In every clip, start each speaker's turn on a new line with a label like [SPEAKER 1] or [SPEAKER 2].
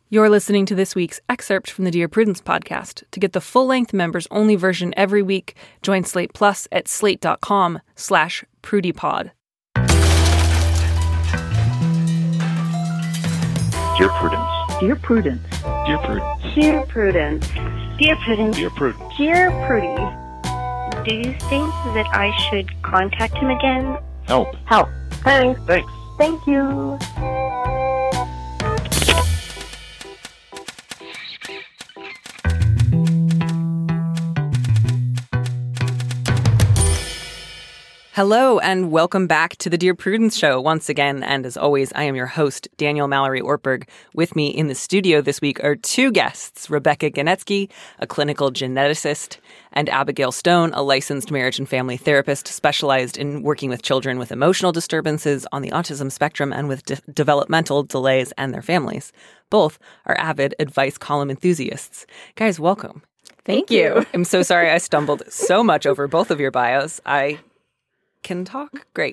[SPEAKER 1] You're listening to this week's excerpt from the Dear Prudence podcast. To get the full-length members-only version every week, join Slate Plus at slate.com/prudypod.
[SPEAKER 2] Dear Prudence.
[SPEAKER 3] Dear Prudence.
[SPEAKER 2] Dear Prudence.
[SPEAKER 4] Dear Prudence. Dear Prudence.
[SPEAKER 2] Dear Prudence.
[SPEAKER 4] Dear Prudy. Do you think that I should contact him again?
[SPEAKER 2] Help.
[SPEAKER 4] Help. Thanks.
[SPEAKER 2] Thanks.
[SPEAKER 4] Thank you.
[SPEAKER 1] Hello, and welcome back to the Dear Prudence Show once again. And as always, I am your host, Daniel Mallory Ortberg. With me in the studio this week are two guests, Rebecca Genetsky, a clinical geneticist, and Abigail Stone, a licensed marriage and family therapist specialized in working with children with emotional disturbances on the autism spectrum and with developmental delays and their families. Both are avid advice column enthusiasts. Guys, welcome.
[SPEAKER 3] Thank you.
[SPEAKER 1] I'm so sorry I stumbled so much over both of your bios. I can talk great.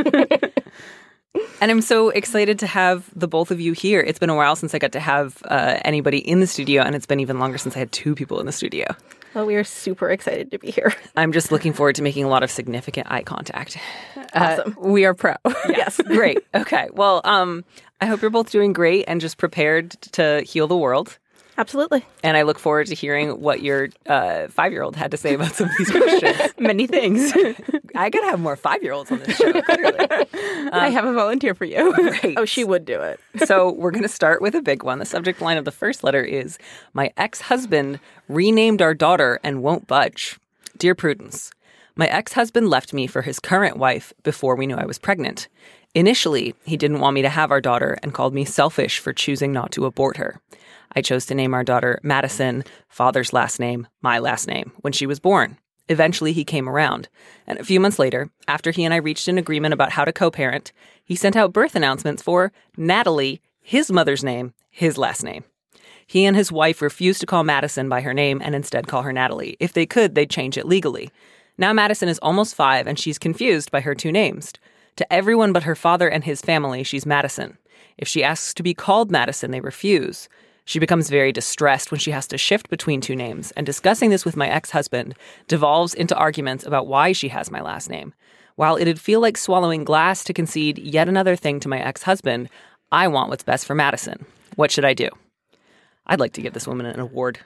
[SPEAKER 1] And I'm so excited to have the both of you here. It's been a while since I got to have anybody in the studio, and it's been even longer since I had two people in the studio.
[SPEAKER 3] Well, we are super excited to be here.
[SPEAKER 1] I'm just looking forward to making a lot of significant eye contact.
[SPEAKER 3] Awesome.
[SPEAKER 1] We are pro.
[SPEAKER 3] Yes.
[SPEAKER 1] Great. Okay. Well, I hope you're both doing great and just prepared to heal the world.
[SPEAKER 3] Absolutely.
[SPEAKER 1] And I look forward to hearing what your 5-year-old had to say about some of these questions.
[SPEAKER 5] Many things.
[SPEAKER 1] I gotta have more 5-year-olds on this show, clearly.
[SPEAKER 5] I have a volunteer for you.
[SPEAKER 1] Great.
[SPEAKER 3] Oh, she would do it.
[SPEAKER 1] So we're going to start with a big one. The subject line of the first letter is, "My ex-husband renamed our daughter and won't budge. Dear Prudence, my ex-husband left me for his current wife before we knew I was pregnant. Initially, he didn't want me to have our daughter and called me selfish for choosing not to abort her. I chose to name our daughter Madison, father's last name, my last name, when she was born. Eventually, he came around. And a few months later, after he and I reached an agreement about how to co-parent, he sent out birth announcements for Natalie, his mother's name, his last name. He and his wife refused to call Madison by her name and instead call her Natalie. If they could, they'd change it legally. Now Madison is almost 5 and she's confused by her two names. To everyone but her father and his family, she's Madison. If she asks to be called Madison, they refuse. She becomes very distressed when she has to shift between two names, and discussing this with my ex-husband devolves into arguments about why she has my last name. While it'd feel like swallowing glass to concede yet another thing to my ex-husband, I want what's best for Madison. What should I do?" I'd like to give this woman an award.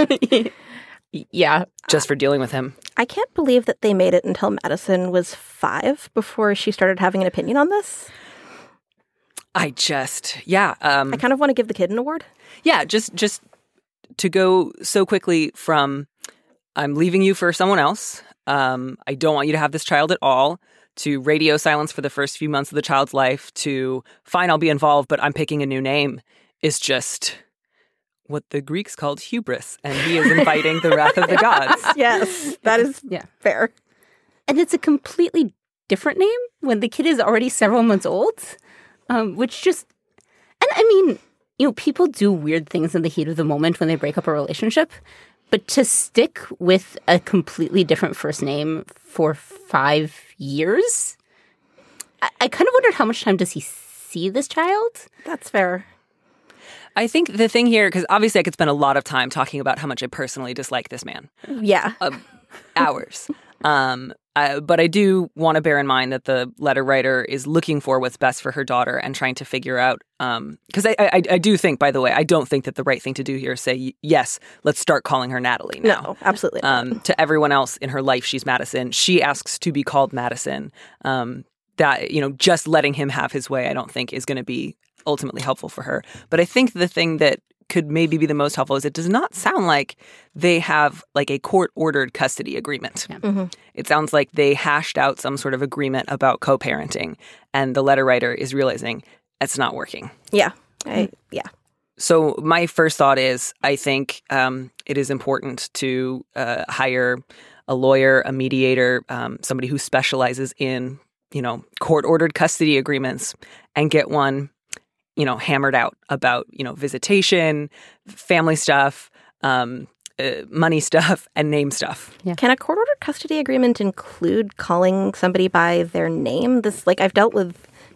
[SPEAKER 5] Yeah.
[SPEAKER 1] Just for dealing with him.
[SPEAKER 3] I can't believe that they made it until Madison was 5 before she started having an opinion on this.
[SPEAKER 1] I
[SPEAKER 3] kind of want to give the kid an award.
[SPEAKER 1] Yeah, just to go so quickly from I'm leaving you for someone else, I don't want you to have this child at all, to radio silence for the first few months of the child's life, to fine, I'll be involved, but I'm picking a new name, is just what the Greeks called hubris, and he is inviting the wrath of the gods.
[SPEAKER 3] Yes, that is fair.
[SPEAKER 5] And it's a completely different name when the kid is already several months old, which just, and I mean, people do weird things in the heat of the moment when they break up a relationship, but to stick with a completely different first name for 5 years, I kind of wondered how much time does he see this child?
[SPEAKER 3] That's fair.
[SPEAKER 1] I think the thing here, because obviously I could spend a lot of time talking about how much I personally dislike this man.
[SPEAKER 3] Yeah.
[SPEAKER 1] Hours. But I do want to bear in mind that the letter writer is looking for what's best for her daughter and trying to figure out, because I do think, by the way, I don't think that the right thing to do here is say, yes, let's start calling her Natalie now.
[SPEAKER 3] No, absolutely not.
[SPEAKER 1] To everyone else in her life, she's Madison. She asks to be called Madison. That, just letting him have his way, I don't think is going to be ultimately helpful for her. But I think the thing that could maybe be the most helpful is it does not sound like they have like a court-ordered custody agreement. Yeah. Mm-hmm. It sounds like they hashed out some sort of agreement about co-parenting, and the letter writer is realizing it's not working.
[SPEAKER 3] Yeah.
[SPEAKER 1] So my first thought is I think it is important to hire a lawyer, a mediator, somebody who specializes in, court-ordered custody agreements, and get one hammered out about, visitation, family stuff, money stuff, and name stuff.
[SPEAKER 3] Yeah. Can a court-ordered custody agreement include calling somebody by their name? I've dealt with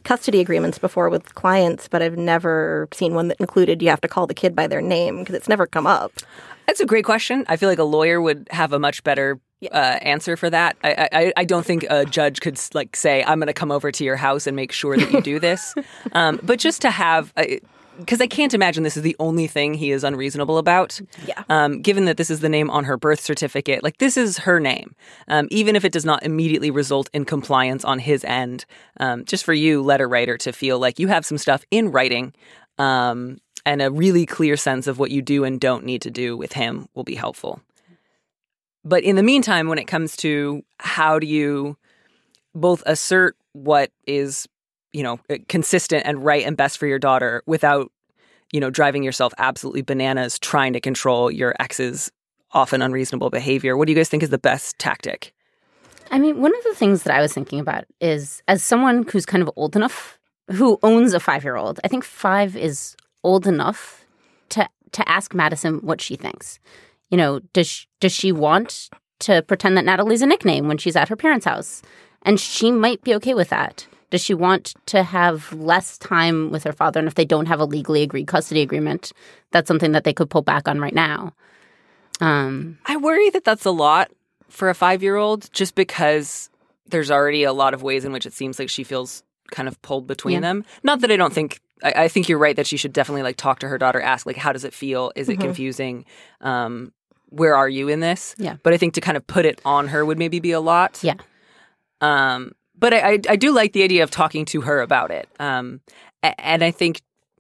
[SPEAKER 3] custody agreements before with clients, but I've never seen one that included you have to call the kid by their name because it's never come up.
[SPEAKER 1] That's a great question. I feel like a lawyer would have a much better answer for that. I don't think a judge could like say, I'm going to come over to your house and make sure that you do this. But just to have, because I can't imagine this is the only thing he is unreasonable about.
[SPEAKER 3] Yeah.
[SPEAKER 1] Given that this is the name on her birth certificate, like this is her name. Even if it does not immediately result in compliance on his end, just for you, letter writer, to feel like you have some stuff in writing and a really clear sense of what you do and don't need to do with him will be helpful. But in the meantime, when it comes to how do you both assert what is, consistent and right and best for your daughter without, driving yourself absolutely bananas trying to control your ex's often unreasonable behavior, what do you guys think is the best tactic?
[SPEAKER 5] I mean, one of the things that I was thinking about is, as someone who's kind of old enough, who owns a 5-year-old, I think 5 is old enough to ask Madison what she thinks. Does she want to pretend that Natalie's a nickname when she's at her parents' house? And she might be okay with that. Does she want to have less time with her father? And if they don't have a legally agreed custody agreement, that's something that they could pull back on right now.
[SPEAKER 1] I worry that that's a lot for a 5-year-old just because there's already a lot of ways in which it seems like she feels kind of pulled between them. Not that I don't think I think you're right that she should definitely like talk to her daughter, ask like, how does it feel? Is it confusing? Where are you in this?
[SPEAKER 5] Yeah.
[SPEAKER 1] But I think to kind of put it on her would maybe be a lot.
[SPEAKER 5] Yeah.
[SPEAKER 1] But I do like the idea of talking to her about it. And I think,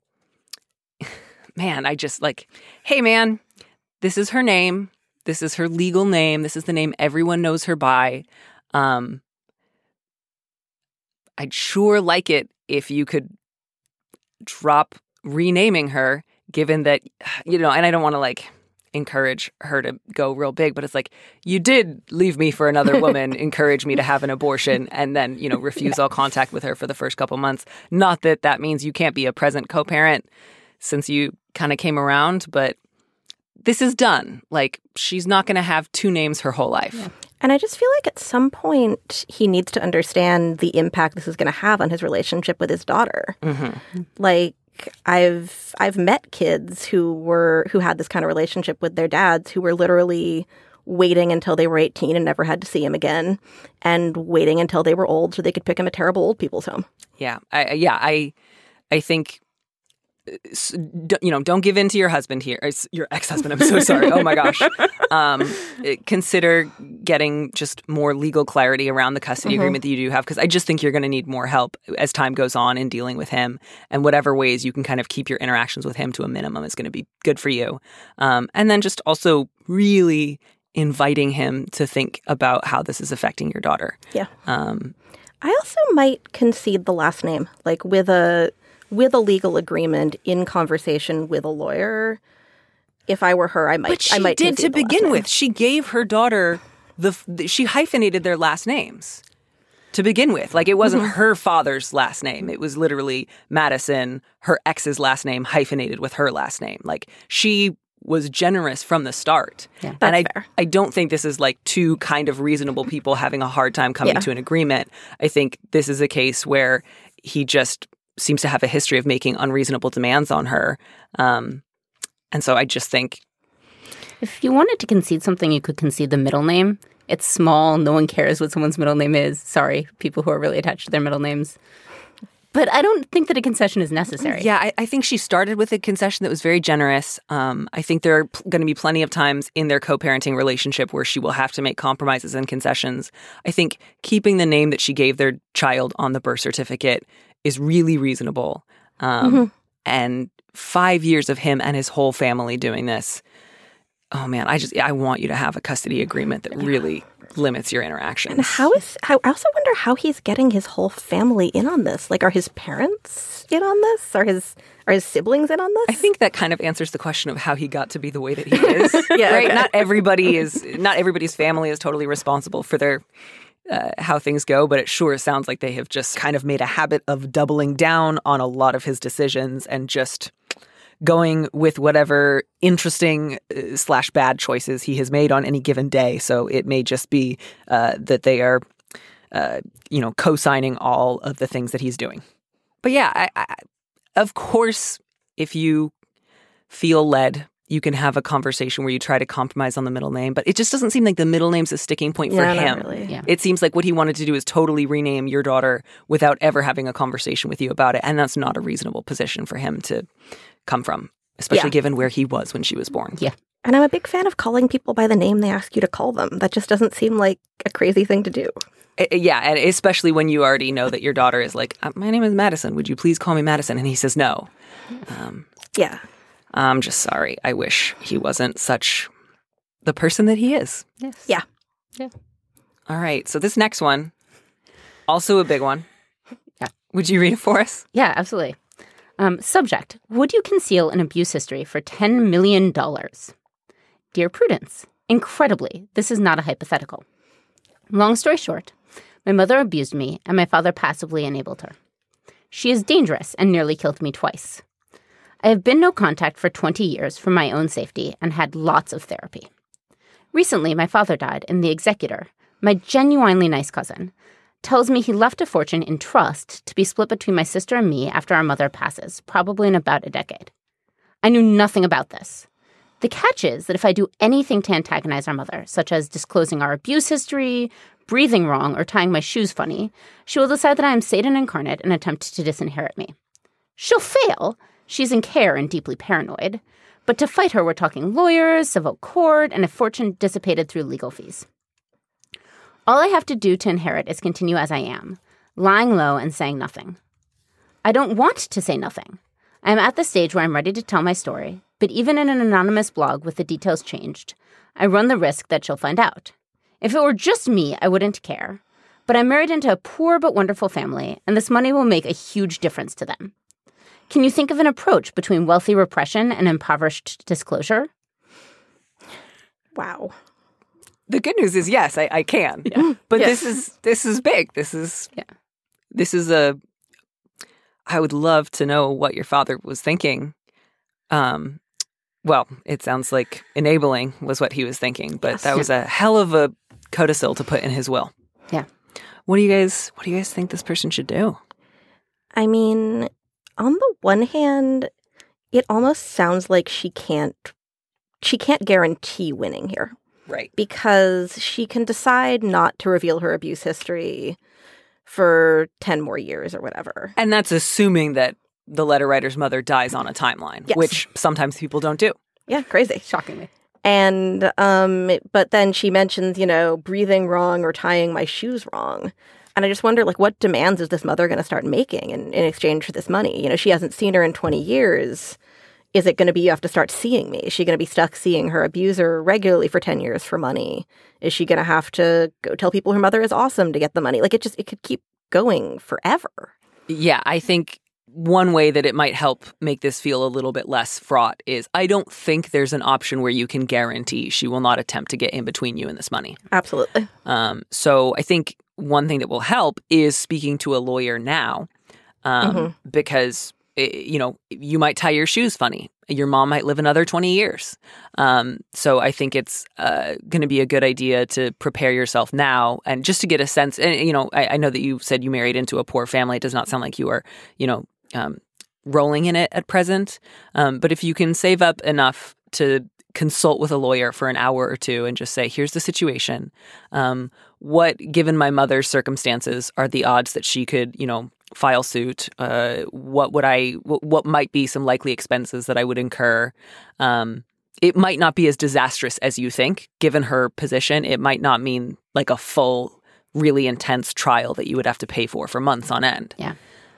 [SPEAKER 1] man, I just like, hey, man, this is her name. This is her legal name. This is the name everyone knows her by. I'd sure like it if you could drop renaming her, given that, and I don't want to like encourage her to go real big, but it's like, you did leave me for another woman, encourage me to have an abortion, and then, refuse all contact with her for the first couple months. Not that that means you can't be a present co-parent since you kind of came around, but this is done. Like, she's not going to have 2 names her whole life.
[SPEAKER 3] Yeah. And I just feel like at some point he needs to understand the impact this is going to have on his relationship with his daughter.
[SPEAKER 1] Mm-hmm.
[SPEAKER 3] Like, I've met kids who had this kind of relationship with their dads who were literally waiting until they were 18 and never had to see him again, and waiting until they were old so they could pick him a terrible old people's home.
[SPEAKER 1] Yeah, I think. Don't give in to your husband here. Your ex-husband. I'm so sorry. Oh my gosh. Consider getting just more legal clarity around the custody agreement that you do have, because I just think you're going to need more help as time goes on in dealing with him, and whatever ways you can kind of keep your interactions with him to a minimum is going to be good for you. And then just also really inviting him to think about how this is affecting your daughter.
[SPEAKER 3] Yeah. I also might concede the last name, like with a legal agreement in conversation with a lawyer. If I were her, I might.
[SPEAKER 1] But she did to begin with. She gave her daughter she hyphenated their last names to begin with. Like, it wasn't her father's last name. It was literally Madison, her ex's last name, hyphenated with her last name. Like, she was generous from the start.
[SPEAKER 3] Yeah, that's fair.
[SPEAKER 1] I don't think this is like 2 kind of reasonable people having a hard time coming to an agreement. I think this is a case where he just seems to have a history of making unreasonable demands on her. And so I just think,
[SPEAKER 5] if you wanted to concede something, you could concede the middle name. It's small. No one cares what someone's middle name is. Sorry, people who are really attached to their middle names. But I don't think that a concession is necessary.
[SPEAKER 1] Yeah, I think she started with a concession that was very generous. I think there are going to be plenty of times in their co-parenting relationship where she will have to make compromises and concessions. I think keeping the name that she gave their child on the birth certificate is really reasonable. And 5 years of him and his whole family doing this. Oh man, I want you to have a custody agreement that really limits your interactions.
[SPEAKER 3] And I also wonder how he's getting his whole family in on this. Like, are his parents in on this? Are his siblings in on this?
[SPEAKER 1] I think that kind of answers the question of how he got to be the way that he is. Right?
[SPEAKER 3] Okay.
[SPEAKER 1] Not everybody's family is totally responsible for their how things go, but it sure sounds like they have just kind of made a habit of doubling down on a lot of his decisions and just going with whatever interesting / bad choices he has made on any given day. So it may just be that they are, co-signing all of the things that he's doing. But yeah, of course, if you feel led, you can have a conversation where you try to compromise on the middle name. But it just doesn't seem like the middle name's a sticking point for
[SPEAKER 3] Yeah,
[SPEAKER 1] him.
[SPEAKER 3] not really.
[SPEAKER 5] Yeah.
[SPEAKER 1] It seems like what he wanted to do is totally rename your daughter without ever having a conversation with you about it. And that's not a reasonable position for him to come from, especially
[SPEAKER 3] Yeah.
[SPEAKER 1] given where he was when she was born.
[SPEAKER 5] Yeah.
[SPEAKER 3] And I'm a big fan of calling people by the name they ask you to call them. That just doesn't seem like a crazy thing to do.
[SPEAKER 1] Yeah, and especially when you already know that your daughter is like, my name is Madison. Would you please call me Madison? And he says no.
[SPEAKER 3] Yeah.
[SPEAKER 1] I'm just sorry. I wish he wasn't such the person that he is.
[SPEAKER 5] Yes.
[SPEAKER 3] Yeah.
[SPEAKER 5] Yeah.
[SPEAKER 1] All right. So this next one, also a big one.
[SPEAKER 5] Yeah.
[SPEAKER 1] Would you read it for us?
[SPEAKER 5] Yeah, absolutely. Subject: would you conceal an abuse history for $10 million? Dear Prudence, incredibly, this is not a hypothetical. Long story short, my mother abused me and my father passively enabled her. She is dangerous and nearly killed me twice. I have been no contact for 20 years for my own safety and had lots of therapy. Recently, my father died, and the executor, my genuinely nice cousin, tells me he left a fortune in trust to be split between my sister and me after our mother passes, probably in about a decade. I knew nothing about this. The catch is that if I do anything to antagonize our mother, such as disclosing our abuse history, breathing wrong, or tying my shoes funny, she will decide that I am Satan incarnate and attempt to disinherit me. She'll fail. She's in care and deeply paranoid. But to fight her, we're talking lawyers, civil court, and a fortune dissipated through legal fees. All I have to do to inherit is continue as I am, lying low and saying nothing. I don't want to say nothing. I am at the stage where I'm ready to tell my story, but even in an anonymous blog with the details changed, I run the risk that she'll find out. If it were just me, I wouldn't care. But I'm married into a poor but wonderful family, and this money will make a huge difference to them. Can you think of an approach between wealthy repression and impoverished disclosure?
[SPEAKER 3] Wow.
[SPEAKER 1] The good news is, yes, I can.
[SPEAKER 5] Yeah.
[SPEAKER 1] But
[SPEAKER 5] Yeah.
[SPEAKER 1] this is big. This is a. I would love to know what your father was thinking. Well, it sounds like enabling was what he was thinking, but that was a hell of a codicil to put in his will.
[SPEAKER 5] Yeah.
[SPEAKER 1] What do you guys think this person should do?
[SPEAKER 3] I mean, on the one hand, it almost sounds like she can't guarantee winning here.
[SPEAKER 1] Right.
[SPEAKER 3] Because she can decide not to reveal her abuse history for 10 more years or whatever.
[SPEAKER 1] And that's assuming that the letter writer's mother dies on a timeline,
[SPEAKER 3] Yes.
[SPEAKER 1] which sometimes people don't do.
[SPEAKER 3] Yeah, crazy.
[SPEAKER 5] Shockingly.
[SPEAKER 3] And, but then she mentions, breathing wrong or tying my shoes wrong. And I just wonder, what demands is this mother going to start making in exchange for this money? She hasn't seen her in 20 years. Is it going to be, you have to start seeing me? Is she going to be stuck seeing her abuser regularly for 10 years for money? Is she going to have to go tell people her mother is awesome to get the money? It could keep going forever.
[SPEAKER 1] Yeah, I think one way that it might help make this feel a little bit less fraught is I don't think there's an option where you can guarantee she will not attempt to get in between you and this money.
[SPEAKER 3] Absolutely.
[SPEAKER 1] So I think one thing that will help is speaking to a lawyer now because, you might tie your shoes funny. Your mom might live another 20 years. So I think it's going to be a good idea to prepare yourself now and just to get a sense. And, I know that you said you married into a poor family. It does not sound like you are, rolling in it at present. But if you can save up enough to consult with a lawyer for an hour or two and just say, here's the situation. What, given my mother's circumstances, are the odds that she could, file suit? What might be some likely expenses that I would incur? It might not be as disastrous as you think, given her position. It might not mean like a full, really intense trial that you would have to pay for months on end.
[SPEAKER 5] Yeah.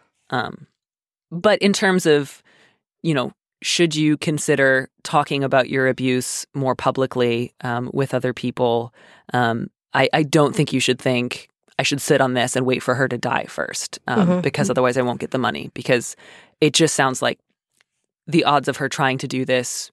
[SPEAKER 1] But in terms of, should you consider talking about your abuse more publicly with other people? I don't think you should think, I should sit on this and wait for her to die first because otherwise I won't get the money, because it just sounds like the odds of her trying to do this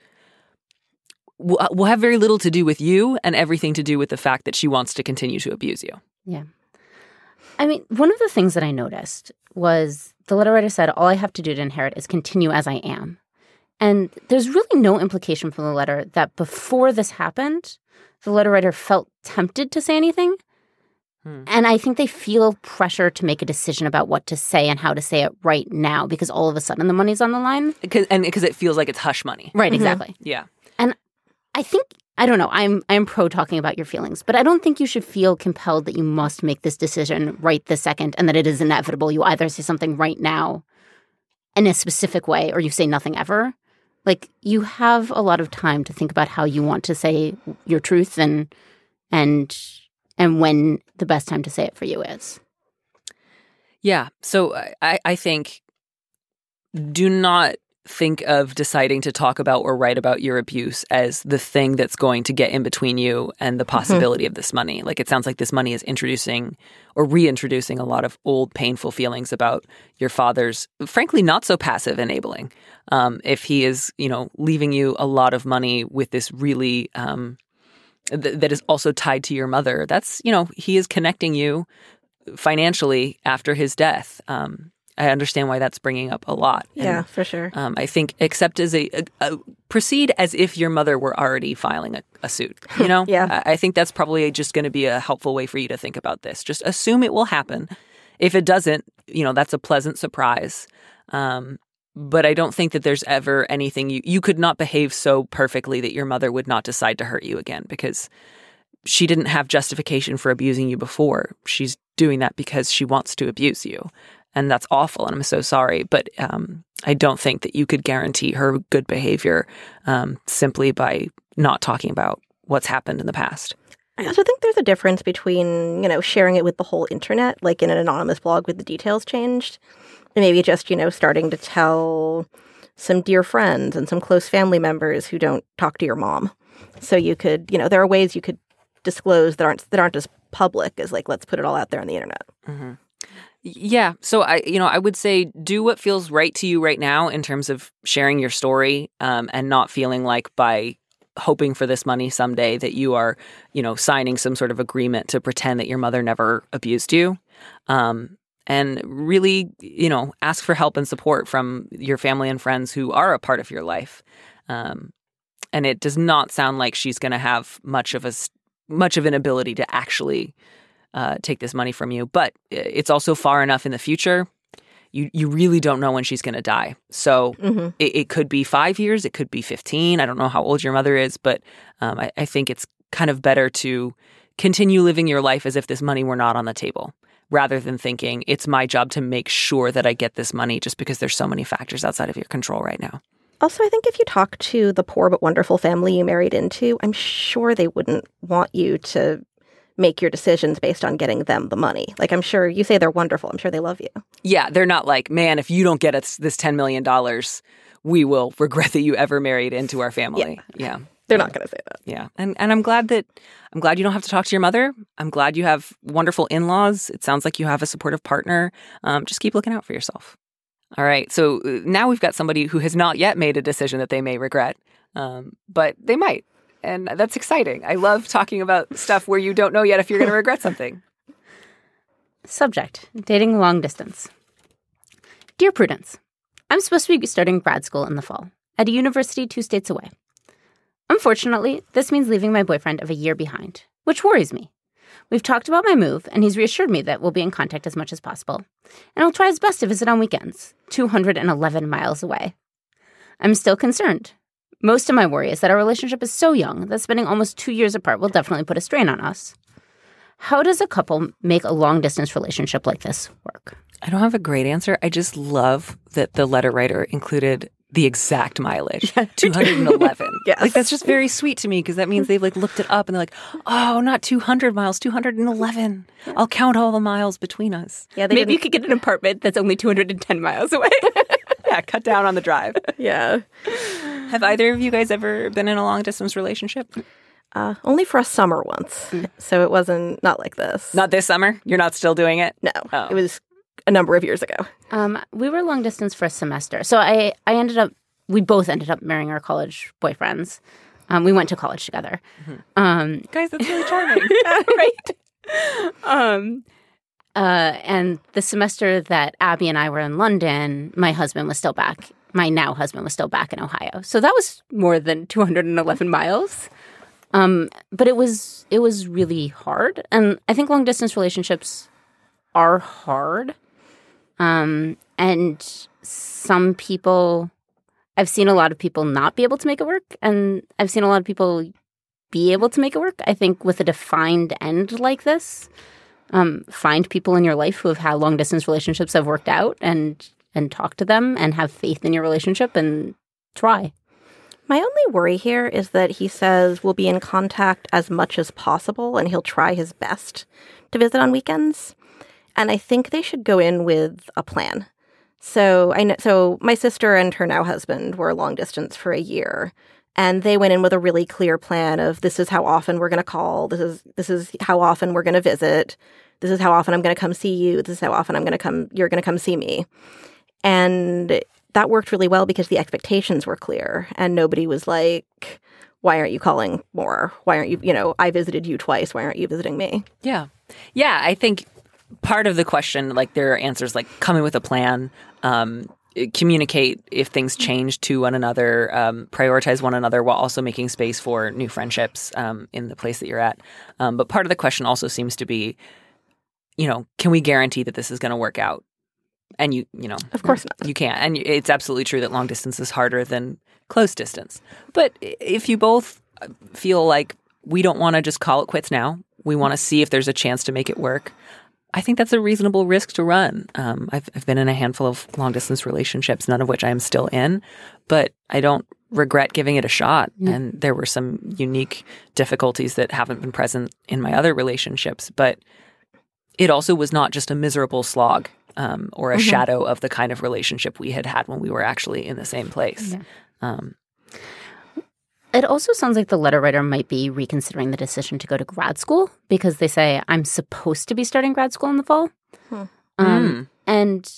[SPEAKER 1] will have very little to do with you and everything to do with the fact that she wants to continue to abuse you.
[SPEAKER 5] Yeah. I mean, one of the things that I noticed was the letter writer said, all I have to do to inherit is continue as I am. And there's really no implication from the letter that before this happened, the letter writer felt tempted to say anything. And I think they feel pressure to make a decision about what to say and how to say it right now because all of a sudden the money's on the line.
[SPEAKER 1] Because it feels like it's hush money.
[SPEAKER 5] Right, exactly.
[SPEAKER 1] Yeah.
[SPEAKER 5] And I think, I don't know, I'm pro talking about your feelings, but I don't think you should feel compelled that you must make this decision right this second and that it is inevitable. You either say something right now in a specific way or you say nothing ever. Like, you have a lot of time to think about how you want to say your truth and when the best time to say it for you is.
[SPEAKER 1] Yeah. So I think do not think of deciding to talk about or write about your abuse as the thing that's going to get in between you and the possibility of this money. Like, it sounds like this money is introducing or reintroducing a lot of old painful feelings about your father's, frankly, not so passive enabling. If he is, leaving you a lot of money with this really that is also tied to your mother, that's, he is connecting you financially after his death. I understand why that's bringing up a lot.
[SPEAKER 3] Yeah, for sure.
[SPEAKER 1] I think accept as proceed as if your mother were already filing a suit.
[SPEAKER 3] Yeah.
[SPEAKER 1] I think that's probably just going to be a helpful way for you to think about this. Just assume it will happen. If it doesn't, that's a pleasant surprise. But I don't think that there's ever anything you could not behave so perfectly that your mother would not decide to hurt you again, because she didn't have justification for abusing you before. She's doing that because she wants to abuse you. And that's awful, and I'm so sorry. But I don't think that you could guarantee her good behavior simply by not talking about what's happened in the past.
[SPEAKER 3] I also think there's a difference between, sharing it with the whole internet, like in an anonymous blog with the details changed, and maybe just, starting to tell some dear friends and some close family members who don't talk to your mom. So you could, there are ways you could disclose that aren't as public as, like, let's put it all out there on the internet.
[SPEAKER 1] Mm-hmm. Yeah. So I would say do what feels right to you right now in terms of sharing your story, and not feeling like by hoping for this money someday that you are, signing some sort of agreement to pretend that your mother never abused you. And really, ask for help and support from your family and friends who are a part of your life. And it does not sound like she's going to have much of an ability to actually take this money from you. But it's also far enough in the future. You really don't know when she's going to die. So it could be 5 years. It could be 15. I don't know how old your mother is, but I think it's kind of better to continue living your life as if this money were not on the table, rather than thinking it's my job to make sure that I get this money just because there's so many factors outside of your control right now.
[SPEAKER 3] Also, I think if you talk to the poor but wonderful family you married into, I'm sure they wouldn't want you to make your decisions based on getting them the money. Like, I'm sure you say they're wonderful. I'm sure they love you.
[SPEAKER 1] Yeah, they're not like, man, if you don't get us this $10 million, we will regret that you ever married into our family. Yeah.
[SPEAKER 3] They're not going to say that.
[SPEAKER 1] Yeah. And I'm glad you don't have to talk to your mother. I'm glad you have wonderful in-laws. It sounds like you have a supportive partner. Just keep looking out for yourself. All right. So now we've got somebody who has not yet made a decision that they may regret, but they might. And that's exciting. I love talking about stuff where you don't know yet if you're going to regret something.
[SPEAKER 5] Subject: dating long distance. Dear Prudence, I'm supposed to be starting grad school in the fall at a university 2 states away. Unfortunately, this means leaving my boyfriend of a year behind, which worries me. We've talked about my move, and he's reassured me that we'll be in contact as much as possible. And he'll try his best to visit on weekends, 211 miles away. I'm still concerned. Most of my worry is that our relationship is so young that spending almost 2 years apart will definitely put a strain on us. How does a couple make a long-distance relationship like this work?
[SPEAKER 1] I don't have a great answer. I just love that the letter writer included the exact mileage, 211.
[SPEAKER 3] Yes.
[SPEAKER 1] Like, that's just very sweet to me, because that means they've looked it up and they're like, oh, not 200 miles, 211. I'll count all the miles between us.
[SPEAKER 3] Yeah,
[SPEAKER 5] Maybe you could get an apartment that's only 210 miles away.
[SPEAKER 1] Yeah, cut down on the drive.
[SPEAKER 3] Yeah.
[SPEAKER 1] Have either of you guys ever been in a long distance relationship?
[SPEAKER 3] Only for a summer once. So it wasn't not like this.
[SPEAKER 1] Not this summer? You're not still doing it?
[SPEAKER 3] No.
[SPEAKER 1] Oh.
[SPEAKER 3] It was a number of years ago.
[SPEAKER 5] We were long distance for a semester. So we both ended up marrying our college boyfriends. We went to college together.
[SPEAKER 1] Guys, that's really charming.
[SPEAKER 5] Right? And the semester that Abby and I were in London, my husband was still back. My now husband was still back in Ohio. So that was more than 211 miles. But it was really hard. And I think long distance relationships are hard. And some people, I've seen a lot of people not be able to make it work. And I've seen a lot of people be able to make it work. I think with a defined end like this, find people in your life who have had long distance relationships have worked out and talk to them and have faith in your relationship and try.
[SPEAKER 3] My only worry here is that he says we'll be in contact as much as possible and he'll try his best to visit on weekends. And I think they should go in with a plan. So my sister and her now husband were long distance for a year, and they went in with a really clear plan of this is how often we're going to call, this is how often we're going to visit, this is how often I'm going to come see you, this is how often you're going to come see me. And that worked really well because the expectations were clear and nobody was like, why aren't you calling more? Why aren't you, I visited you twice. Why aren't you visiting me?
[SPEAKER 1] Yeah. Yeah, I think part of the question, like there are answers like coming with a plan, communicate if things change to one another, prioritize one another while also making space for new friendships in the place that you're at. But part of the question also seems to be, can we guarantee that this is going to work out? And
[SPEAKER 3] of course not.
[SPEAKER 1] You can't. And it's absolutely true that long distance is harder than close distance. But if you both feel like we don't want to just call it quits now, we want to see if there's a chance to make it work, I think that's a reasonable risk to run. I've been in a handful of long distance relationships, none of which I am still in, but I don't regret giving it a shot. Mm. And there were some unique difficulties that haven't been present in my other relationships, but it also was not just a miserable slog. Or a shadow of the kind of relationship we had when we were actually in the same place. Yeah.
[SPEAKER 5] It also sounds like the letter writer might be reconsidering the decision to go to grad school because they say, I'm supposed to be starting grad school in the fall. And,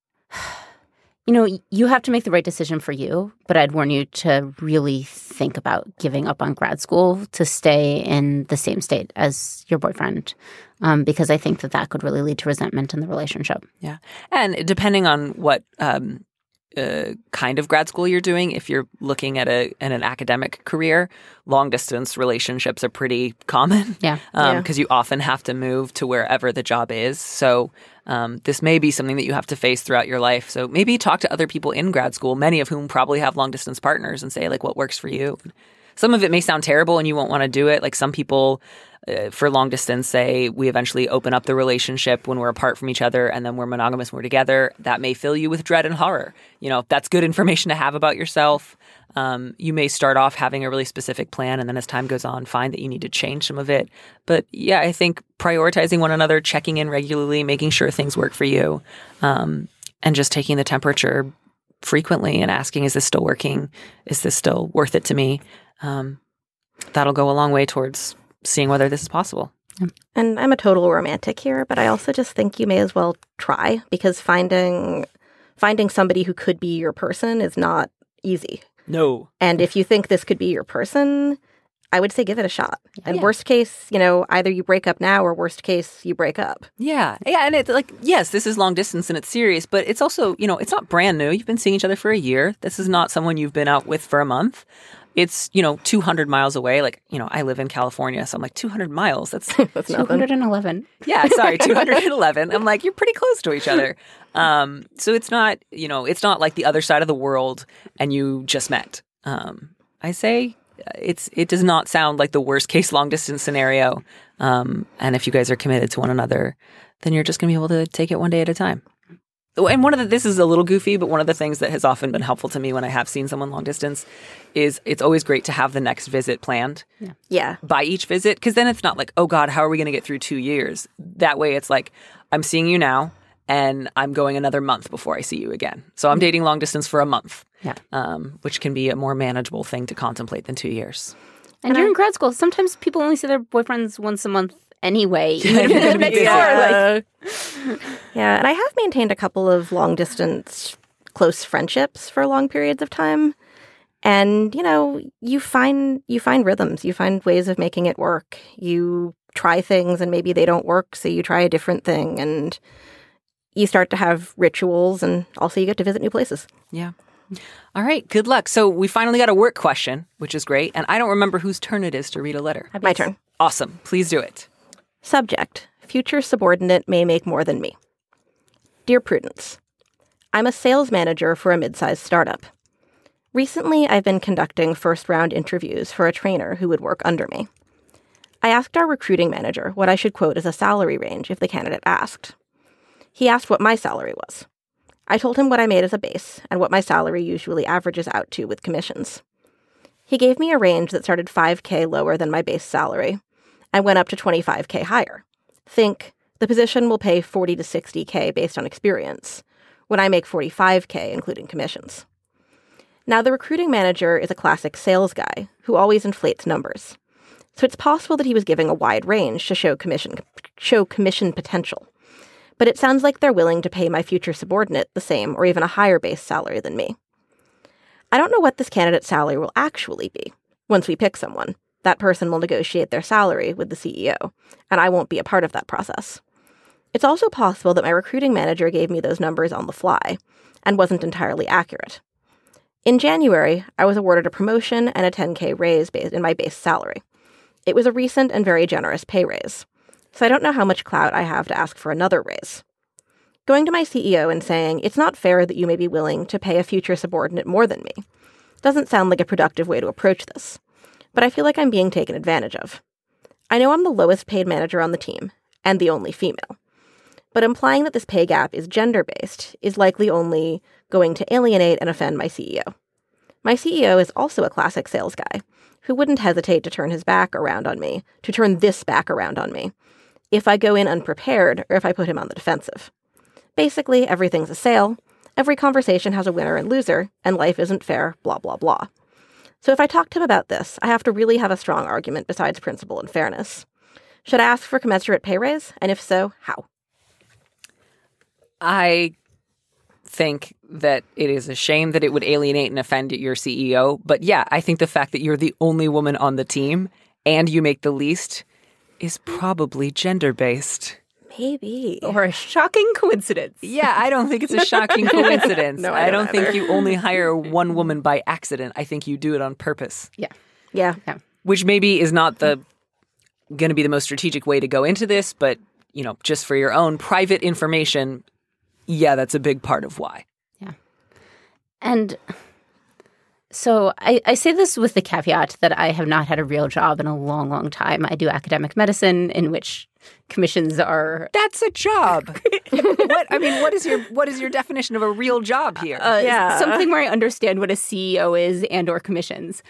[SPEAKER 5] you have to make the right decision for you, but I'd warn you to really think about giving up on grad school to stay in the same state as your boyfriend. Because I think that could really lead to resentment in the relationship.
[SPEAKER 1] Yeah. And depending on what kind of grad school you're doing, if you're looking at an academic career, long distance relationships are pretty common.
[SPEAKER 5] Yeah.
[SPEAKER 1] Because you often have to move to wherever the job is. So this may be something that you have to face throughout your life. So maybe talk to other people in grad school, many of whom probably have long distance partners, and say, like, what works for you? Some of it may sound terrible and you won't want to do it. Like some people for long distance say we eventually open up the relationship when we're apart from each other and then we're monogamous when we're together. That may fill you with dread and horror. That's good information to have about yourself. You may start off having a really specific plan and then as time goes on, find that you need to change some of it. But yeah, I think prioritizing one another, checking in regularly, making sure things work for you, and just taking the temperature frequently and asking, is this still working? Is this still worth it to me? That'll go a long way towards seeing whether this is possible.
[SPEAKER 3] And I'm a total romantic here, but I also just think you may as well try because finding somebody who could be your person is not easy.
[SPEAKER 1] No.
[SPEAKER 3] And if you think this could be your person, I would say give it a shot. And worst case, either you break up now or worst case, you break up.
[SPEAKER 1] Yeah. Yeah. And it's like, yes, this is long distance and it's serious, but it's also, it's not brand new. You've been seeing each other for a year. This is not someone you've been out with for a month. It's, 200 miles away. Like, I live in California, so I'm like, 200 miles. That's
[SPEAKER 5] 211.
[SPEAKER 1] Yeah, sorry, 211. I'm like, you're pretty close to each other. So it's not, it's not like the other side of the world and you just met. I say it does not sound like the worst case long distance scenario. And if you guys are committed to one another, then you're just going to be able to take it one day at a time. And this is a little goofy, but one of the things that has often been helpful to me when I have seen someone long distance is it's always great to have the next visit planned.
[SPEAKER 3] Yeah.
[SPEAKER 1] By each visit, because then it's not like, oh God, how are we going to get through 2 years? That way it's like, I'm seeing you now and I'm going another month before I see you again. So I'm dating long distance for a month, which can be a more manageable thing to contemplate than 2 years.
[SPEAKER 5] And you're in grad school. Sometimes people only see their boyfriends once a month anyway, even if it's next door.
[SPEAKER 3] Yeah, and I have maintained a couple of long distance close friendships for long periods of time. And, you find rhythms, you find ways of making it work. You try things and maybe they don't work, so you try a different thing and you start to have rituals and also you get to visit new places.
[SPEAKER 1] Yeah. All right, good luck. So we finally got a work question, which is great. And I don't remember whose turn it is to read a letter.
[SPEAKER 3] My turn.
[SPEAKER 1] Awesome. Please do it.
[SPEAKER 3] Subject: future subordinate may make more than me. Dear Prudence, I'm a sales manager for a mid-sized startup. Recently, I've been conducting first-round interviews for a trainer who would work under me. I asked our recruiting manager what I should quote as a salary range if the candidate asked. He asked what my salary was. I told him what I made as a base and what my salary usually averages out to with commissions. He gave me a range that started $5,000 lower than my base salary and went up to $25,000 higher. Think, the position will pay $40,000 to $60,000 based on experience, when I make $45,000 including commissions. Now, the recruiting manager is a classic sales guy who always inflates numbers. So it's possible that he was giving a wide range to show commission potential. But it sounds like they're willing to pay my future subordinate the same or even a higher base salary than me. I don't know what this candidate's salary will actually be. Once we pick someone, that person will negotiate their salary with the CEO, and I won't be a part of that process. It's also possible that my recruiting manager gave me those numbers on the fly and wasn't entirely accurate. In January, I was awarded a promotion and a $10,000 raise in my base salary. It was a recent and very generous pay raise, so I don't know how much clout I have to ask for another raise. Going to my CEO and saying, it's not fair that you may be willing to pay a future subordinate more than me, doesn't sound like a productive way to approach this, but I feel like I'm being taken advantage of. I know I'm the lowest paid manager on the team, and the only female, but implying that this pay gap is gender-based is likely only going to alienate and offend my CEO. My CEO is also a classic sales guy who wouldn't hesitate to turn this back around on me, if I go in unprepared or if I put him on the defensive. Basically, everything's a sale, every conversation has a winner and loser, and life isn't fair, blah, blah, blah. So if I talk to him about this, I have to really have a strong argument besides principle and fairness. Should I ask for commensurate pay raise? And if so, how?
[SPEAKER 1] I think that it is a shame that it would alienate and offend your CEO. But yeah, I think the fact that you're the only woman on the team and you make the least is probably gender-based.
[SPEAKER 3] Maybe.
[SPEAKER 5] Or a shocking coincidence.
[SPEAKER 1] Yeah, I don't think it's a shocking coincidence.
[SPEAKER 3] No,
[SPEAKER 1] I
[SPEAKER 3] don't
[SPEAKER 1] don't think you only hire one woman by accident. I think you do it on purpose.
[SPEAKER 3] Yeah.
[SPEAKER 1] Which maybe is not going to be the most strategic way to go into this, but, just for your own private information, yeah, that's a big part of why.
[SPEAKER 5] Yeah. And so I say this with the caveat that I have not had a real job in a long, long time. I do academic medicine in which commissions are...
[SPEAKER 1] That's a job. What is your definition of a real job here?
[SPEAKER 5] Something where I understand what a CEO is and or commissions.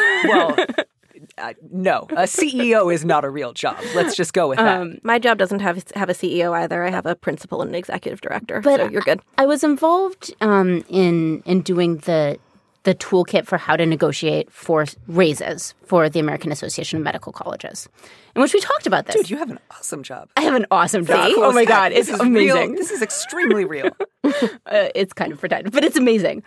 [SPEAKER 1] No, a CEO is not a real job. Let's just go with that.
[SPEAKER 3] My job doesn't have a CEO either. I have a principal and an executive director, so you're good.
[SPEAKER 5] I was involved in doing the toolkit for how to negotiate for raises for the American Association of Medical Colleges, in which we talked about this.
[SPEAKER 1] Dude, you have an awesome job.
[SPEAKER 5] I have an awesome job.
[SPEAKER 1] Cool
[SPEAKER 5] oh my God, it's amazing.
[SPEAKER 1] This is extremely real.
[SPEAKER 5] It's kind of pretend, but it's amazing.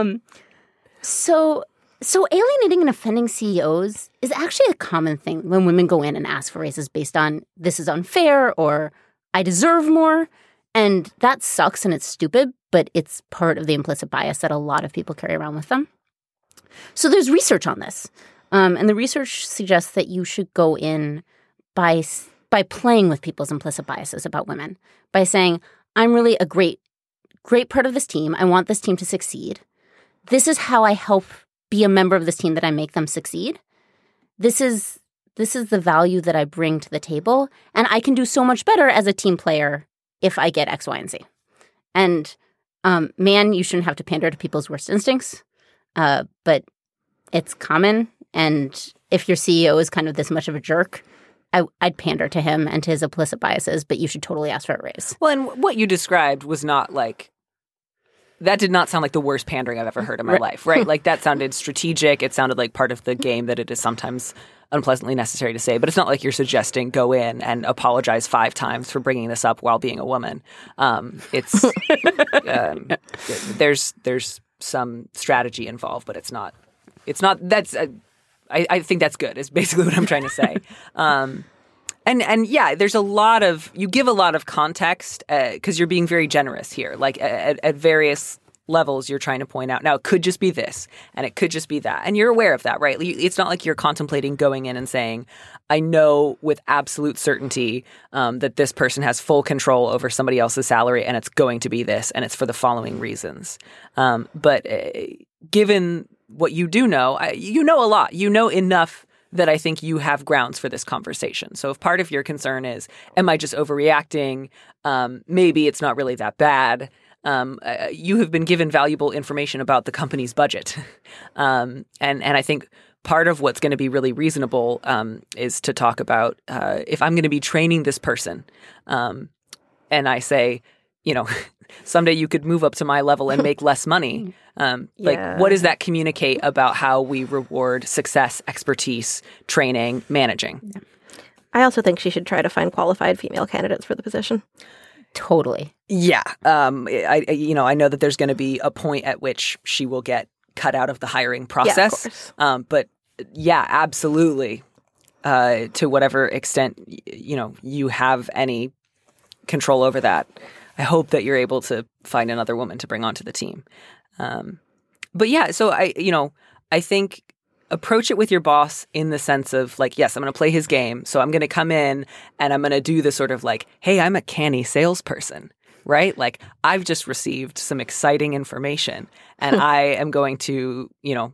[SPEAKER 5] So alienating and offending CEOs is actually a common thing when women go in and ask for raises based on this is unfair or I deserve more. And that sucks and it's stupid, but it's part of the implicit bias that a lot of people carry around with them. So there's research on this. And the research suggests that you should go in by playing with people's implicit biases about women, by saying, I'm really a great part of this team. I want this team to succeed. This is how I help be a member of this team that I make them succeed. This is the value that I bring to the table, and I can do so much better as a team player if I get X, Y, and Z. And man, you shouldn't have to pander to people's worst instincts, but it's common. And if your CEO is kind of this much of a jerk, I'd pander to him and to his implicit biases, but you should totally ask for a raise.
[SPEAKER 1] Well, and what you described was not like, that did not sound like the worst pandering I've ever heard in my life, right? Like that sounded strategic. It sounded like part of the game that it is sometimes unpleasantly necessary to say, but it's not like you're suggesting go in and apologize 5 times for bringing this up while being a woman. There's some strategy involved, but it's not, that's, I think that's good is basically what I'm trying to say. And yeah, there's you give a lot of context because you're being very generous here. Like at various levels you're trying to point out. Now, it could just be this, and it could just be that. And you're aware of that, right? It's not like you're contemplating going in and saying, I know with absolute certainty that this person has full control over somebody else's salary, and it's going to be this, and it's for the following reasons. But given what you do know, you know a lot. You know enough that I think you have grounds for this conversation. So if part of your concern is, am I just overreacting? Maybe it's not really that bad. You have been given valuable information about the company's budget. And I think part of what's going to be really reasonable is to talk about if I'm going to be training this person and I say, someday you could move up to my level and make less money. Like, what does that communicate about how we reward success, expertise, training, managing?
[SPEAKER 3] Yeah. I also think she should try to find qualified female candidates for the position.
[SPEAKER 5] Totally.
[SPEAKER 1] Yeah. I know that there's going to be a point at which she will get cut out of the hiring process.
[SPEAKER 3] Yeah, of course.
[SPEAKER 1] But yeah, absolutely. To whatever extent, you have any control over that. I hope that you're able to find another woman to bring onto the team. But yeah, so I think approach it with your boss in the sense of like, yes, I'm going to play his game. So I'm going to come in and I'm going to do the sort of like, hey, I'm a canny salesperson, right? Like I've just received some exciting information and I am going to,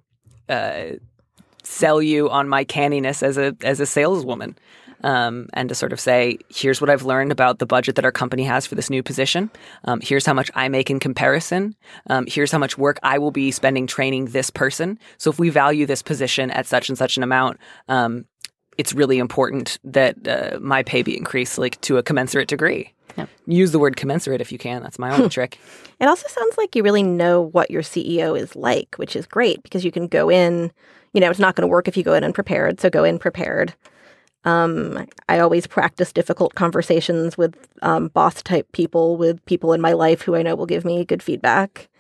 [SPEAKER 1] sell you on my canniness as a saleswoman. And to sort of say, here's what I've learned about the budget that our company has for this new position. Here's how much I make in comparison. Here's how much work I will be spending training this person. So if we value this position at such and such an amount, it's really important that my pay be increased like to a commensurate degree. Yeah. Use the word commensurate if you can. That's my only trick.
[SPEAKER 3] It also sounds like you really know what your CEO is like, which is great because you can go in, it's not going to work if you go in unprepared. So go in prepared. I always practice difficult conversations with boss type people, with people in my life who I know will give me good feedback.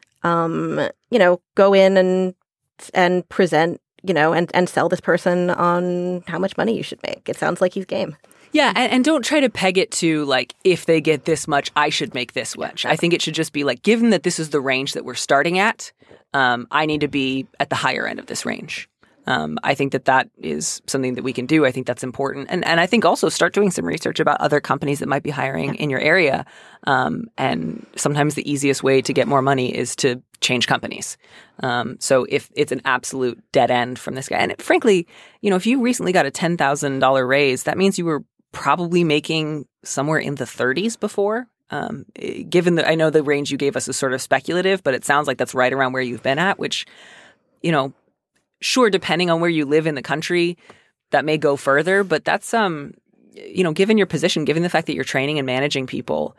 [SPEAKER 3] Go in and present, and sell this person on how much money you should make. It sounds like he's game.
[SPEAKER 1] Yeah, and don't try to peg it to like, if they get this much, I should make this much. I think it should just be like, given that this is the range that we're starting at, I need to be at the higher end of this range. I think that is something that we can do. I think that's important. And I think also start doing some research about other companies that might be hiring in your area. And sometimes the easiest way to get more money is to change companies. So if it's an absolute dead end from this guy, and frankly, if you recently got a $10,000 raise, that means you were probably making somewhere in the 30s before. Given that I know the range you gave us is sort of speculative, but it sounds like that's right around where you've been at, which, sure, depending on where you live in the country, that may go further, but that's, given your position, given the fact that you're training and managing people,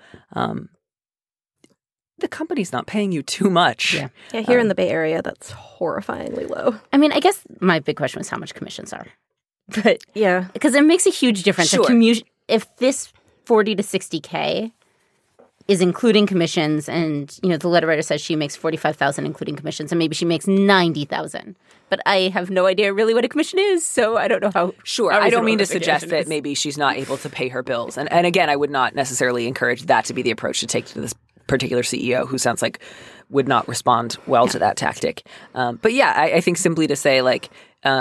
[SPEAKER 1] the company's not paying you too much.
[SPEAKER 3] Yeah, here in the Bay Area, that's horrifyingly low.
[SPEAKER 5] I mean, I guess my big question was how much commissions are. But
[SPEAKER 3] yeah,
[SPEAKER 5] because it makes a huge difference.
[SPEAKER 1] Sure.
[SPEAKER 5] If this 40 to 60K is including commissions, and the letter writer says she makes $45,000 including commissions, and maybe she makes $90,000. But I have no idea really what a commission is, so I don't know how.
[SPEAKER 1] Sure, I don't mean to suggest that maybe she's not able to pay her bills, and again, I would not necessarily encourage that to be the approach to take to this particular CEO, who sounds like would not respond well to that tactic. But yeah, I think simply to say like,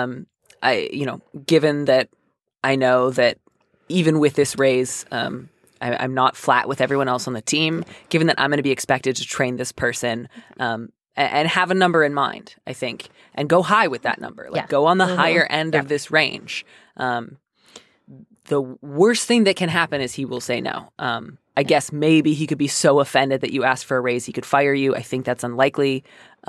[SPEAKER 1] given that I know that even with this raise, I'm not flat with everyone else on the team, given that I'm going to be expected to train this person and have a number in mind, I think, and go high with that number, go on the higher end of this range. The worst thing that can happen is he will say no. I guess maybe he could be so offended that you asked for a raise, he could fire you. I think that's unlikely.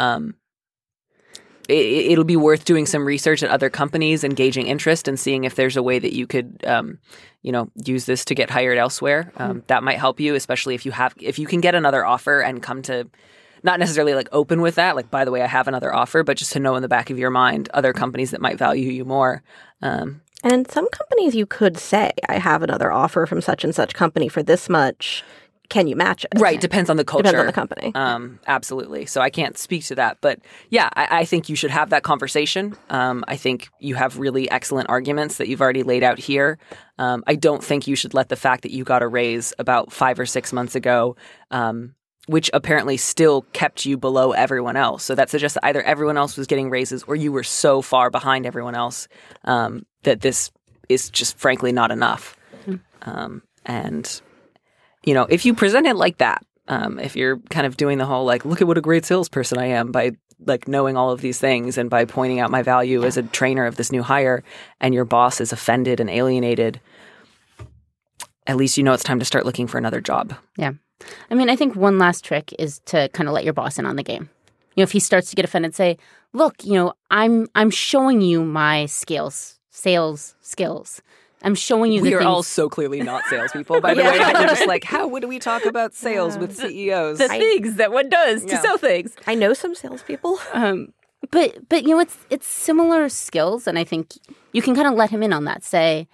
[SPEAKER 1] It'll be worth doing some research at other companies and gauging interest and seeing if there's a way that you could, use this to get hired elsewhere. That might help you, especially if you can get another offer and come to not necessarily like open with that, like, by the way, I have another offer, but just to know in the back of your mind other companies that might value you more.
[SPEAKER 3] And in some companies you could say, I have another offer from such and such company for this much. Can you match it?
[SPEAKER 1] Right. Depends on the culture.
[SPEAKER 3] Depends on the company.
[SPEAKER 1] Absolutely. So I can't speak to that. But yeah, I think you should have that conversation. I think you have really excellent arguments that you've already laid out here. I don't think you should let the fact that you got a raise about 5 or 6 months ago which apparently still kept you below everyone else. So that suggests that either everyone else was getting raises or you were so far behind everyone else that this is just frankly not enough. And, if you present it like that, if you're kind of doing the whole like, look at what a great salesperson I am by like knowing all of these things and by pointing out my value as a trainer of this new hire, and your boss is offended and alienated, at least it's time to start looking for another job.
[SPEAKER 5] Yeah. I mean, I think one last trick is to kind of let your boss in on the game. If he starts to get offended, say, look, I'm showing you my sales skills. I'm showing you the
[SPEAKER 1] things. We are all so clearly not salespeople, by the way. We're just like, how would we talk about sales with CEOs?
[SPEAKER 5] The things that one does to sell things.
[SPEAKER 3] I know some salespeople.
[SPEAKER 5] But it's similar skills, and I think you can kind of let him in on that. Say,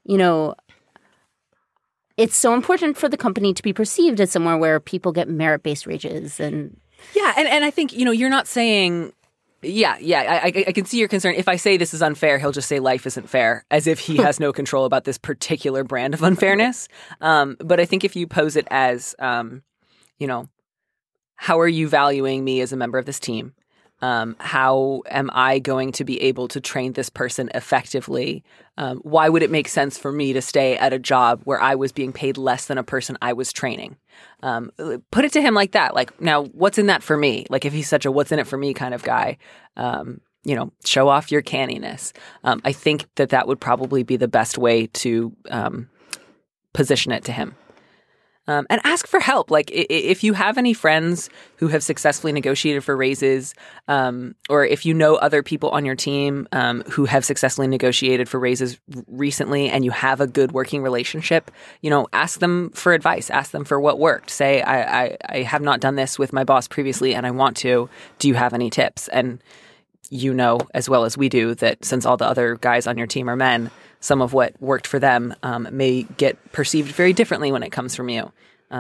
[SPEAKER 5] it's so important for the company to be perceived as somewhere where people get merit-based wages and
[SPEAKER 1] and I think you're not saying. I can see your concern. If I say this is unfair, he'll just say life isn't fair, as if he has no control about this particular brand of unfairness. But I think if you pose it as, how are you valuing me as a member of this team? How am I going to be able to train this person effectively? Why would it make sense for me to stay at a job where I was being paid less than a person I was training? Put it to him like that. Like, now, what's in that for me? Like, if he's such a what's in it for me kind of guy, show off your canniness. I think that would probably be the best way to position it to him. And ask for help. Like, if you have any friends who have successfully negotiated for raises, or if you know other people on your team who have successfully negotiated for raises recently and you have a good working relationship, ask them for advice. Ask them for what worked. Say, I have not done this with my boss previously and I want to. Do you have any tips? And as well as we do, that since all the other guys on your team are men, some of what worked for them may get perceived very differently when it comes from you,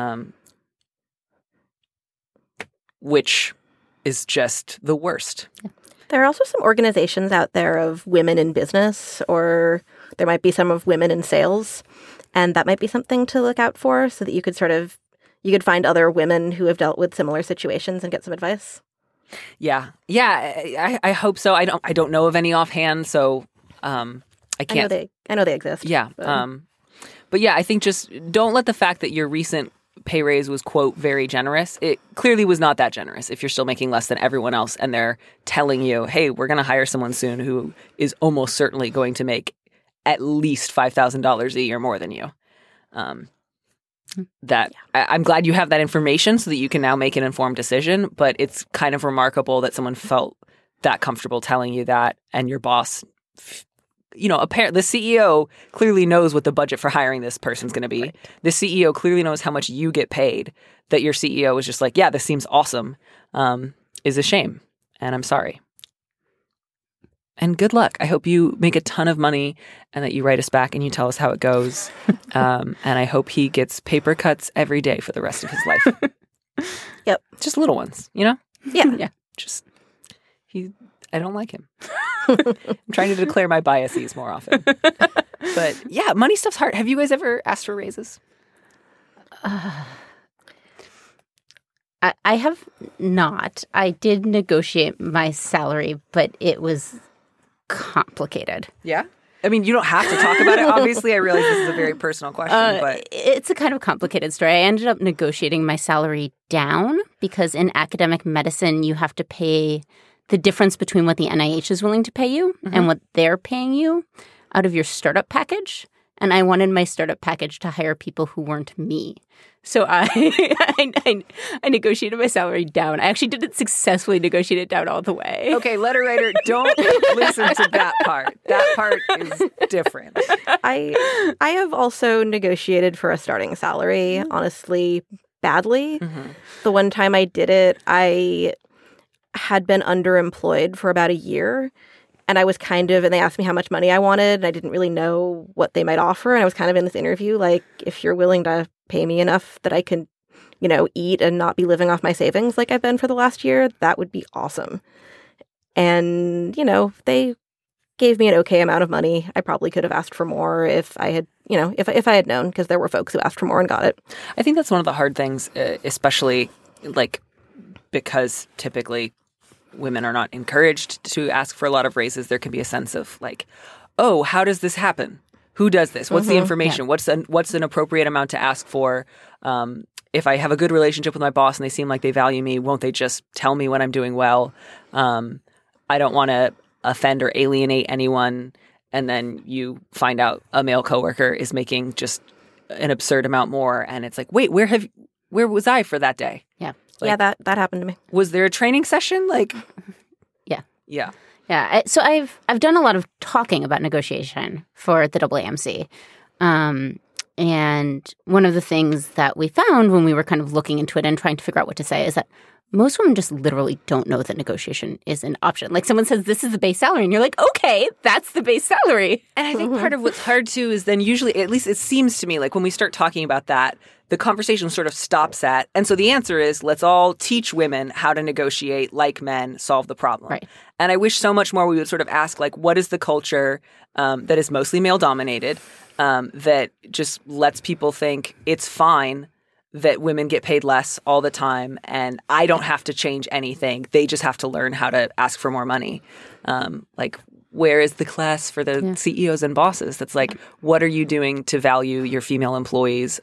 [SPEAKER 1] which is just the worst.
[SPEAKER 3] There are also some organizations out there of women in business, or there might be some of women in sales, and that might be something to look out for so that you could find other women who have dealt with similar situations and get some advice.
[SPEAKER 1] Yeah. I hope so. I don't know of any offhand, so I can't.
[SPEAKER 3] I know they exist.
[SPEAKER 1] Yeah. But yeah, I think just don't let the fact that your recent pay raise was, quote, very generous. It clearly was not that generous if you're still making less than everyone else and they're telling you, hey, we're going to hire someone soon who is almost certainly going to make at least $5,000 a year more than you. I'm glad you have that information so that you can now make an informed decision, but it's kind of remarkable that someone felt that comfortable telling you that, and your boss the CEO clearly knows what the budget for hiring this person's going to be. Right. The CEO clearly knows how much you get paid. That your CEO is just like, yeah, this seems awesome, is a shame. And I'm sorry. And good luck. I hope you make a ton of money and that you write us back and you tell us how it goes. And I hope he gets paper cuts every day for the rest of his life.
[SPEAKER 3] Yep.
[SPEAKER 1] Just little ones,
[SPEAKER 3] Yeah.
[SPEAKER 1] Yeah. I don't like him. I'm trying to declare my biases more often. But yeah, money stuff's hard. Have you guys ever asked for raises?
[SPEAKER 5] I have not. I did negotiate my salary, but it was complicated.
[SPEAKER 1] Yeah? I mean, you don't have to talk about it. Obviously, I realize this is a very personal question, but
[SPEAKER 5] it's a kind of complicated story. I ended up negotiating my salary down because in academic medicine, you have to pay the difference between what the NIH is willing to pay you and what they're paying you out of your startup package. And I wanted my startup package to hire people who weren't me. So I negotiated my salary down. I actually didn't successfully negotiate it down all the way.
[SPEAKER 1] Okay, letter writer, don't listen to that part. That part is different.
[SPEAKER 3] I have also negotiated for a starting salary, honestly, badly. The one time I did it, I had been underemployed for about a year. And I was and they asked me how much money I wanted, and I didn't really know what they might offer. And I was kind of in this interview, like, if you're willing to pay me enough that I can, eat and not be living off my savings like I've been for the last year, that would be awesome. And, they gave me an okay amount of money. I probably could have asked for more if I had, if I had known, because there were folks who asked for more and got it.
[SPEAKER 1] I think that's one of the hard things, especially like, because typically women are not encouraged to ask for a lot of raises, there can be a sense of like, oh, how does this happen? Who does this? What's the information? What's an appropriate amount to ask for? If I have a good relationship with my boss and they seem like they value me, won't they just tell me when I'm doing well? I don't want to offend or alienate anyone. And then you find out a male coworker is making just an absurd amount more. And it's like, wait, where was I for that day?
[SPEAKER 5] Yeah.
[SPEAKER 3] Yeah, that happened to me.
[SPEAKER 1] Was there a training session? Like,
[SPEAKER 5] Yeah.
[SPEAKER 1] yeah.
[SPEAKER 5] Yeah. So I've done a lot of talking about negotiation for the AAMC. And one of the things that we found when we were kind of looking into it and trying to figure out what to say is that most women just literally don't know that negotiation is an option. Like someone says, this is the base salary. And you're like, okay, that's the base salary.
[SPEAKER 1] And I think part of what's hard too is then usually, at least it seems to me, like when we start talking about that, the conversation sort of stops at, and so the answer is, let's all teach women how to negotiate like men, solve the problem.
[SPEAKER 5] Right.
[SPEAKER 1] And I wish so much more we would sort of ask, like, what is the culture that is mostly male-dominated that just lets people think it's fine that women get paid less all the time and I don't have to change anything. They just have to learn how to ask for more money. Like, where is the class for the CEOs and bosses? That's like, what are you doing to value your female employees?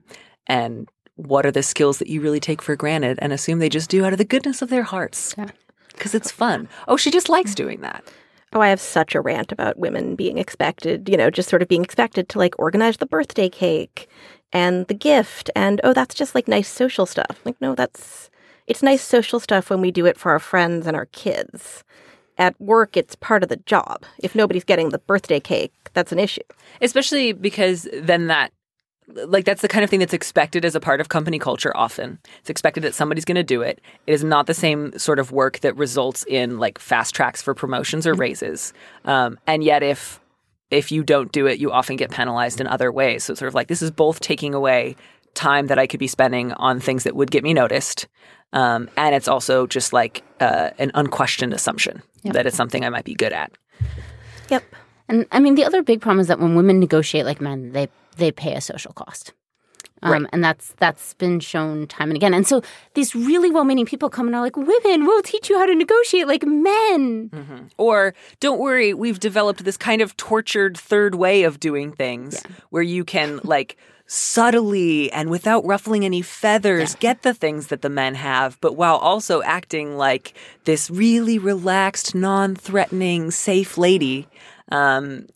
[SPEAKER 1] And what are the skills that you really take for granted and assume they just do out of the goodness of their hearts? Because it's fun. Oh, she just likes doing that.
[SPEAKER 3] Oh, I have such a rant about women being expected, just sort of being expected to like organize the birthday cake and the gift. And, oh, that's just like nice social stuff. Like, no, it's nice social stuff when we do it for our friends and our kids. At work, it's part of the job. If nobody's getting the birthday cake, that's an issue.
[SPEAKER 1] Especially because then that's the kind of thing that's expected as a part of company culture often. It's expected that somebody's going to do it. It is not the same sort of work that results in like fast tracks for promotions or raises. And yet if you don't do it, you often get penalized in other ways. So it's sort of like this is both taking away time that I could be spending on things that would get me noticed. And it's also just like an unquestioned assumption that it's something I might be good at.
[SPEAKER 3] Yep.
[SPEAKER 5] And I mean, the other big problem is that when women negotiate like men, they pay a social cost.
[SPEAKER 1] Right.
[SPEAKER 5] And that's been shown time and again. And so these really well-meaning people come and are like, women, we'll teach you how to negotiate like men.
[SPEAKER 1] Mm-hmm. Or, don't worry, we've developed this kind of tortured third way of doing things where you can like subtly and without ruffling any feathers get the things that the men have, but while also acting like this really relaxed, non-threatening, safe lady. And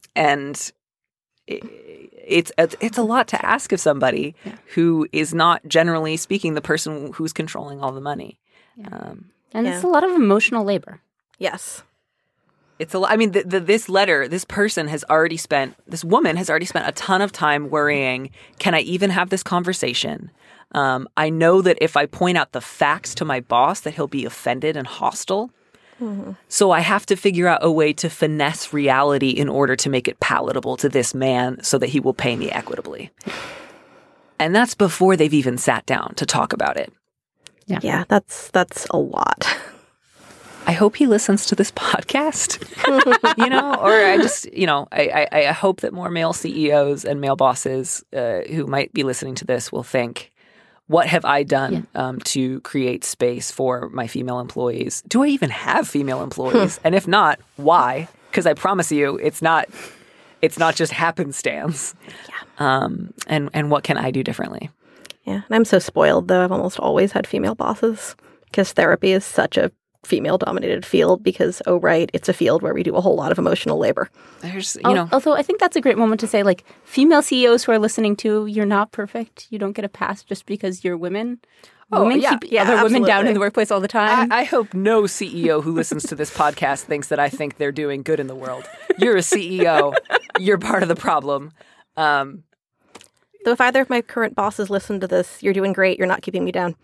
[SPEAKER 1] it's a lot to ask of somebody who is not, generally speaking, the person who's controlling all the money.
[SPEAKER 5] And it's a lot of emotional labor.
[SPEAKER 3] Yes.
[SPEAKER 1] It's a lot. I mean, this woman has already spent a ton of time worrying, can I even have this conversation? I know that if I point out the facts to my boss that he'll be offended and hostile. Mm-hmm. So I have to figure out a way to finesse reality in order to make it palatable to this man so that he will pay me equitably. And that's before they've even sat down to talk about it.
[SPEAKER 3] Yeah, that's a lot.
[SPEAKER 1] I hope he listens to this podcast, or I just, I hope that more male CEOs and male bosses who might be listening to this will think, what have I done to create space for my female employees? Do I even have female employees? And if not, why? Because I promise you, it's not just happenstance. Yeah. And what can I do differently?
[SPEAKER 3] Yeah. And I'm so spoiled, though. I've almost always had female bosses because therapy is such a female-dominated field because, it's a field where we do a whole lot of emotional labor.
[SPEAKER 1] There's,
[SPEAKER 5] Although I think that's a great moment to say, like, female CEOs who are listening to, you're not perfect. You don't get a pass just because you're women. Women keep other women down in the workplace all the time.
[SPEAKER 1] I hope no CEO who listens to this podcast thinks that I think they're doing good in the world. You're a CEO. You're part of the problem.
[SPEAKER 3] Though if either of my current bosses listen to this, you're doing great. You're not keeping me down.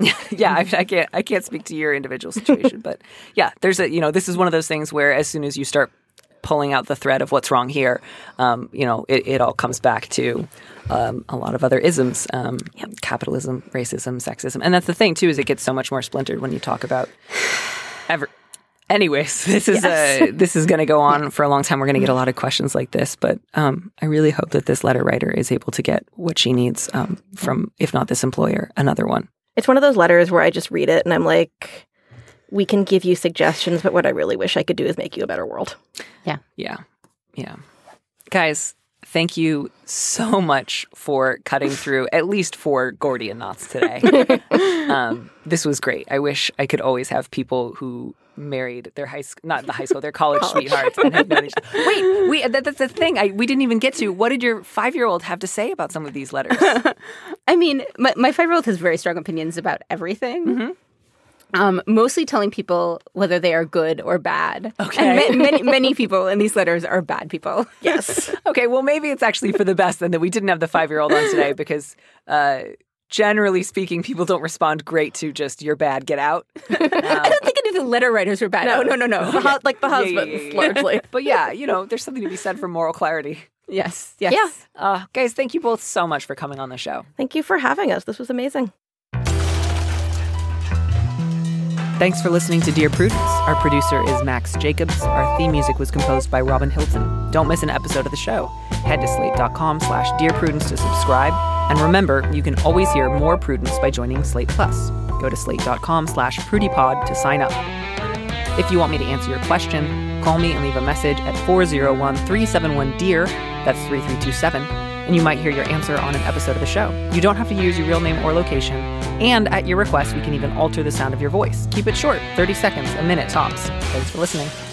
[SPEAKER 1] I can't speak to your individual situation, but there's this is one of those things where as soon as you start pulling out the thread of what's wrong here, it all comes back to a lot of other isms, capitalism, racism, sexism, and that's the thing too is it gets so much more splintered when you talk about Anyways, this is going to go on for a long time. We're going to get a lot of questions like this, but I really hope that this letter writer is able to get what she needs from, if not this employer, another one.
[SPEAKER 3] It's one of those letters where I just read it and I'm like, we can give you suggestions, but what I really wish I could do is make you a better world.
[SPEAKER 1] Yeah. Guys, thank you so much for cutting through at least 4 Gordian knots today. This was great. I wish I could always have people who married their their college sweethearts and had known each other. Wait, that's the thing we didn't even get to. What did your 5-year-old have to say about some of these letters?
[SPEAKER 5] I mean, my 5-year-old has very strong opinions about everything. Mm-hmm. Mostly telling people whether they are good or bad.
[SPEAKER 1] Okay.
[SPEAKER 5] And many people in these letters are bad people.
[SPEAKER 3] Yes.
[SPEAKER 1] Okay, well, maybe it's actually for the best then that we didn't have the 5-year-old on today because generally speaking, people don't respond great to just, you're bad, get out.
[SPEAKER 5] I don't think any of the letter writers were bad. No.
[SPEAKER 3] Like the husbands, largely.
[SPEAKER 1] But there's something to be said for moral clarity.
[SPEAKER 5] Yes.
[SPEAKER 3] Yeah.
[SPEAKER 1] Guys, thank you both so much for coming on the show.
[SPEAKER 3] Thank you for having us. This was amazing.
[SPEAKER 1] Thanks for listening to Dear Prudence. Our producer is Max Jacobs. Our theme music was composed by Robin Hilton. Don't miss an episode of the show. Head to slate.com/Dear Prudence to subscribe. And remember, you can always hear more Prudence by joining Slate Plus. Go to slate.com/PrudyPod to sign up. If you want me to answer your question, call me and leave a message at 401-371-DEAR. That's 3327. And you might hear your answer on an episode of the show. You don't have to use your real name or location. And at your request, we can even alter the sound of your voice. Keep it short, 30 seconds, a minute tops. Thanks for listening.